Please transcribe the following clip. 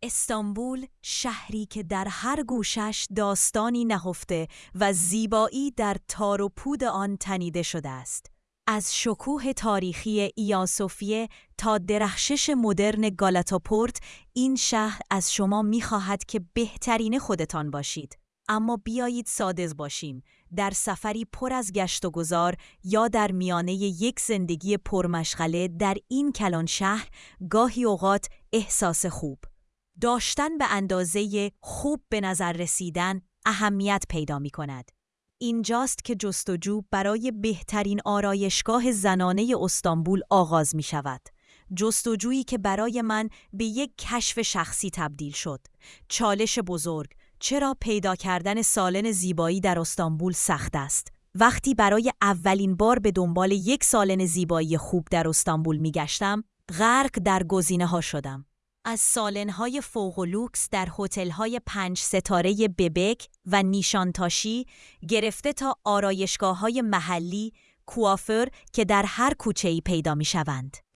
استانبول شهری که در هر گوشش داستانی نهفته و زیبایی در تار و پود آن تنیده شده است. از شکوه تاریخی ایا صوفیه تا درخشش مدرن گالاتاپورت، این شهر از شما می‌خواهد که بهترین خودتان باشید. اما بیایید ساده باشیم، در سفری پر از گشت و گذار یا در میانه یک زندگی پرمشغله در این کلان شهر، گاهی اوقات احساس خوب داشتن به اندازه خوب به نظر رسیدن اهمیت پیدا می کند. اینجاست که جستجو برای بهترین آرایشگاه زنانه استانبول آغاز می شود. جستجویی که برای من به یک کشف شخصی تبدیل شد. چالش بزرگ: چرا پیدا کردن سالن زیبایی در استانبول سخت است؟ وقتی برای اولین بار به دنبال یک سالن زیبایی خوب در استانبول می گشتم، غرق در گزینه‌ها شدم. از سالن‌های فوق و لوکس در هتل‌های 5 ستاره ببک و نیشانتاشی گرفته تا آرایشگاه‌های محلی، کوافر که در هر کوچه‌ای پیدا می‌شوند.